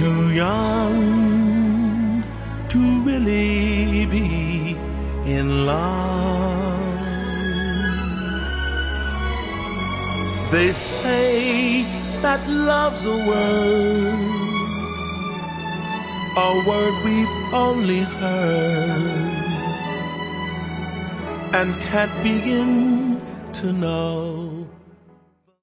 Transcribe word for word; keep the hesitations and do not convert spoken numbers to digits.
too young to really be in love. They say that love's a word, a word we've only heard and can't begin to know